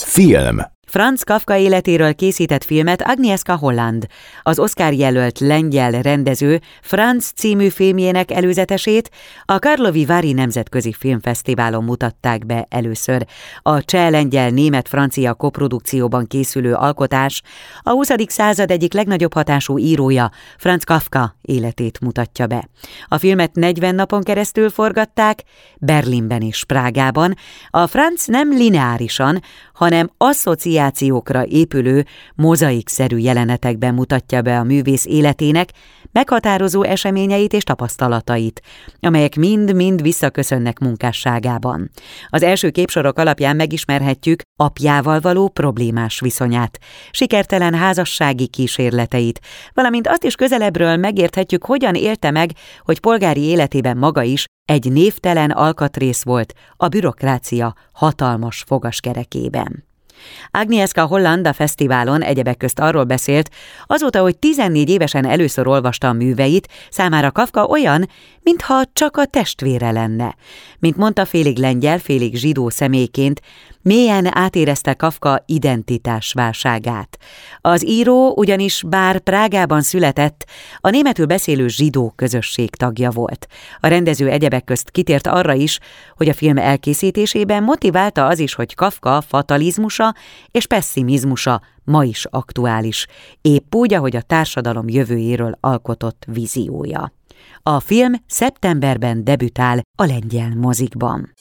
Film. Franz Kafka életéről készített filmet Agnieszka Holland. Az Oscar-jelölt lengyel rendező Franz című filmjének előzetesét a Karlovy Vary nemzetközi filmfesztiválon mutatták be először. A cseh-lengyel-német-francia koprodukcióban készülő alkotás a 20. század egyik legnagyobb hatású írója, Franz Kafka életét mutatja be. A filmet 40 napon keresztül forgatták, Berlinben és Prágában. A Franz nem lineárisan, hanem asszociációkra épülő, mozaikszerű jelenetekben mutatja be a művész életének meghatározó eseményeit és tapasztalatait, amelyek mind-mind visszaköszönnek munkásságában. Az első képsorok alapján megismerhetjük apjával való problémás viszonyát, sikertelen házassági kísérleteit, valamint azt is közelebbről megérthetjük, hogyan élte meg, hogy polgári életében maga is egy névtelen alkatrész volt a bürokrácia hatalmas fogaskerekében. Agnieszka Holland a fesztiválon egyebek közt arról beszélt, azóta, hogy 14 évesen először olvasta a műveit, számára Kafka olyan, mintha csak a testvére lenne. Mint mondta, félig lengyel, félig zsidó személyként, mélyen átérezte Kafka identitásválságát. Az író ugyanis bár Prágában született, a németül beszélő zsidó közösség tagja volt. A rendező egyebek közt kitért arra is, hogy a film elkészítésében motiválta az is, hogy Kafka fatalizmusa és pesszimizmusa ma is aktuális, épp úgy, ahogy a társadalom jövőjéről alkotott víziója. A film szeptemberben debütál a lengyel mozikban.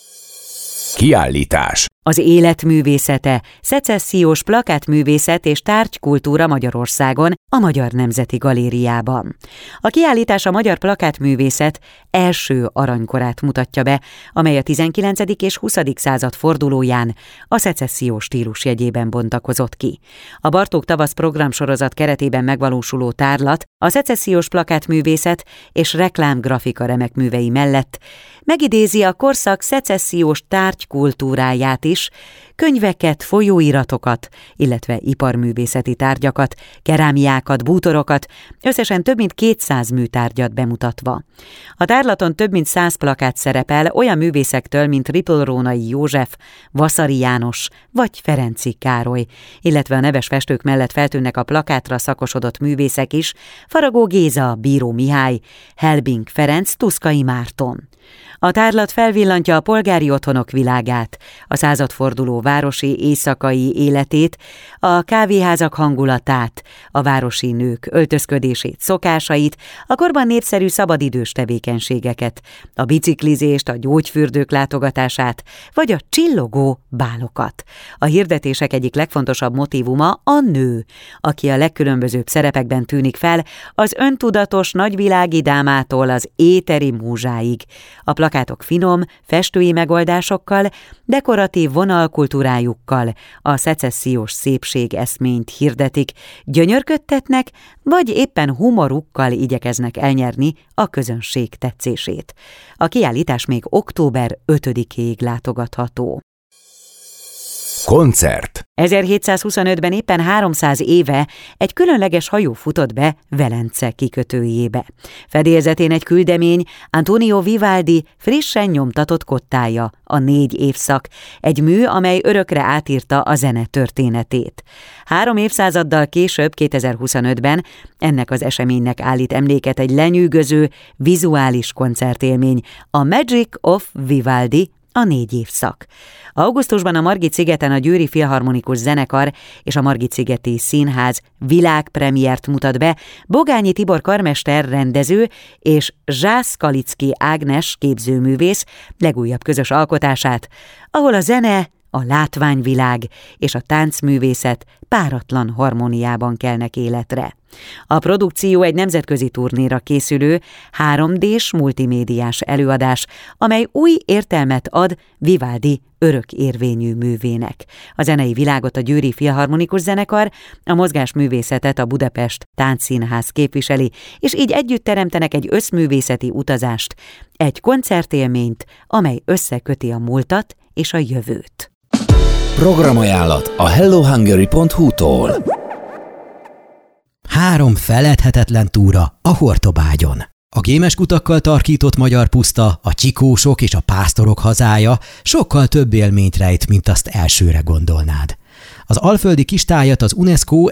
Kiállítás. Az életművészete, szecessziós plakátművészet és tárgykultúra Magyarországon, a Magyar Nemzeti Galériában. A kiállítás a magyar plakátművészet első aranykorát mutatja be, amely a 19. és 20. század fordulóján a szecessziós stílus jegyében bontakozott ki. A Bartók Tavasz programsorozat keretében megvalósuló tárlat a szecessziós plakátművészet és reklámgrafika remekművei mellett megidézi a korszak szecessziós tárgykultúráját is, könyveket, folyóiratokat, illetve iparművészeti tárgyakat, kerámiákat, bútorokat, összesen több mint 200 műtárgyat bemutatva. A tárlaton több mint 100 plakát szerepel olyan művészektől, mint Ripl-Rónai József, Vaszary János vagy Ferenczy Károly, illetve a neves festők mellett feltűnnek a plakátra szakosodott művészek is, Faragó Géza, Bíró Mihály, Helbing Ferenc, Tuszkai Márton. A tárlat felvillantja a polgári otthonok világát, a századforduló városi éjszakai életét, a kávéházak hangulatát, a városi nők öltözködését, szokásait, a korban népszerű szabadidős tevékenységeket, a biciklizést, a gyógyfürdők látogatását, vagy a csillogó bálokat. A hirdetések egyik legfontosabb motívuma a nő, aki a legkülönbözőbb szerepekben tűnik fel, az öntudatos nagyvilági dámától az éteri múzsáig. A plakátok finom, festői megoldásokkal, dekoratív vonalkultúrájukkal a szecessziós szépség eszményt hirdetik, gyönyörködtetnek, vagy éppen humorukkal igyekeznek elnyerni a közönség tetszését. A kiállítás még október 5-ig látogatható. Koncert. 1725-ben éppen 300 éve egy különleges hajó futott be Velence kikötőjébe. Fedélzetén egy küldemény, Antonio Vivaldi frissen nyomtatott kottája, a 4 évszak, egy mű, amely örökre átírta a zene történetét. 3 évszázaddal később, 2025-ben ennek az eseménynek állít emléket egy lenyűgöző, vizuális koncertélmény, a Magic of Vivaldi, a 4 évszak. Augusztusban a Margit-szigeten a Győri Filharmonikus Zenekar és a Margit-szigeti Színház világpremiért mutat be Bogányi Tibor karmester rendező és Zsász Kalicki Ágnes képzőművész legújabb közös alkotását, ahol a zene, a látványvilág és a táncművészet páratlan harmóniában kelnek életre. A produkció egy nemzetközi turnéra készülő 3D-s multimédiás előadás, amely új értelmet ad Vivaldi örökérvényű művének. A zenei világot a Győri Filharmonikus Zenekar, a mozgásművészetet a Budapest Táncszínház képviseli, és így együtt teremtenek egy összművészeti utazást, egy koncertélményt, amely összeköti a múltat és a jövőt. Programajánlat a hellohungary.hu-tól. 3 feledhetetlen túra a Hortobágyon. A gémes kutakkal tarkított magyar puszta, a csikósok és a pásztorok hazája sokkal több élményt rejt, mint azt elsőre gondolnád. Az alföldi kistájat az UNESCO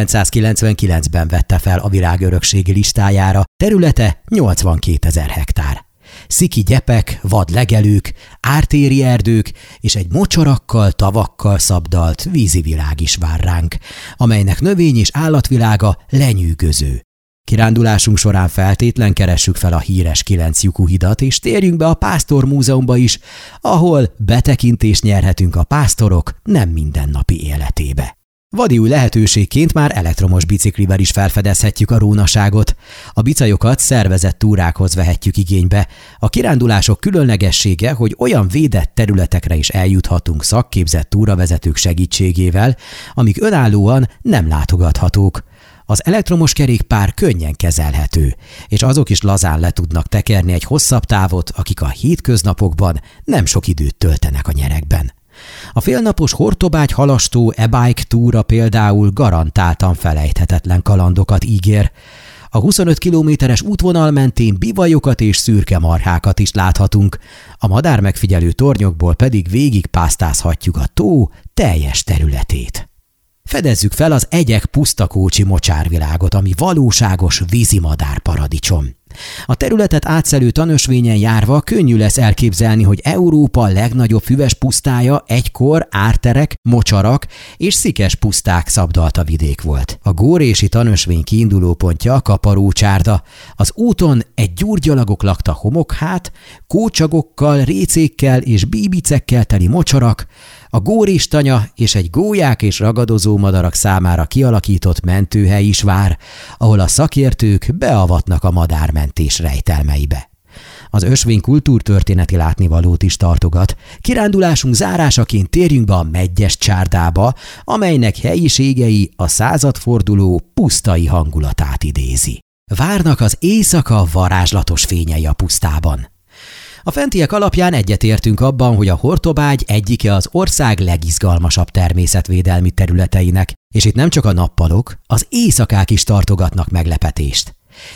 1999-ben vette fel a világörökségi listájára, területe 82 000 hektár. Sziki gyepek, vad legelők, ártéri erdők és egy mocsarakkal, tavakkal szabdalt vízi világ is vár ránk, amelynek növény- és állatvilága lenyűgöző. Kirándulásunk során feltétlen keressük fel a híres 9 lyukú hidat, és térjünk be a Pásztor Múzeumba is, ahol betekintést nyerhetünk a pásztorok nem mindennapi életébe. Vadi új lehetőségként már elektromos biciklivel is felfedezhetjük a rónaságot. A bicajokat szervezett túrákhoz vehetjük igénybe. A kirándulások különlegessége, hogy olyan védett területekre is eljuthatunk szakképzett túravezetők segítségével, amik önállóan nem látogathatók. Az elektromos kerékpár könnyen kezelhető, és azok is lazán le tudnak tekerni egy hosszabb távot, akik a hétköznapokban nem sok időt töltenek a nyeregben. A félnapos Hortobágy halastó e-bike túra például garantáltan felejthetetlen kalandokat ígér. A 25 kilométeres útvonal mentén bivajokat és szürke marhákat is láthatunk, a madármegfigyelő tornyokból pedig végigpásztázhatjuk a tó teljes területét. Fedezzük fel az Egyek pusztakócsi mocsárvilágot, ami valóságos vízimadár paradicsom. A területet átszelő tanösvényen járva könnyű lesz elképzelni, hogy Európa legnagyobb füves pusztája egykor árterek, mocsarak és szikes puszták szabdalta vidék volt. A górési tanösvény kiindulópontja a Kaparócsárda. Az úton egy gyurgyalagok lakta homokhát, kócsagokkal, récékkel és bíbicekkel teli mocsarak, a góristanya és egy gólyák és ragadozó madarak számára kialakított mentőhely is vár, ahol a szakértők beavatnak a madármentés rejtelmeibe. Az ösvény kultúrtörténeti látnivalót is tartogat. Kirándulásunk zárásaként térjünk be a Medgyes csárdába, amelynek helyiségei a századforduló pusztai hangulatát idézi. Várnak az éjszaka varázslatos fényei a pusztában. A fentiek alapján egyetértünk abban, hogy a Hortobágy egyike az ország legizgalmasabb természetvédelmi területeinek, és itt nem csak a nappalok, az éjszakák is tartogatnak meglepetést.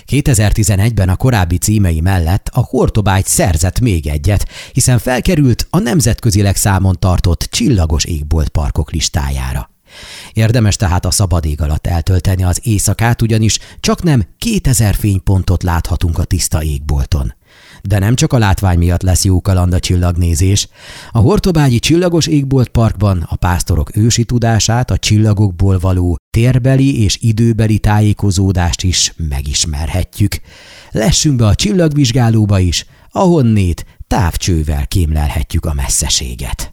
2011-ben a korábbi címei mellett a Hortobágy szerzett még egyet, hiszen felkerült a nemzetközileg számon tartott csillagos égboltparkok listájára. Érdemes tehát a szabad ég alatt eltölteni az éjszakát, ugyanis csaknem 2000 fénypontot láthatunk a tiszta égbolton. De nem csak a látvány miatt lesz jó kaland a csillagnézés. A Hortobágyi Csillagos Égboltparkban a pásztorok ősi tudását, a csillagokból való térbeli és időbeli tájékozódást is megismerhetjük. Lessünk be a csillagvizsgálóba is, ahonnét távcsővel kémlelhetjük a messzeséget.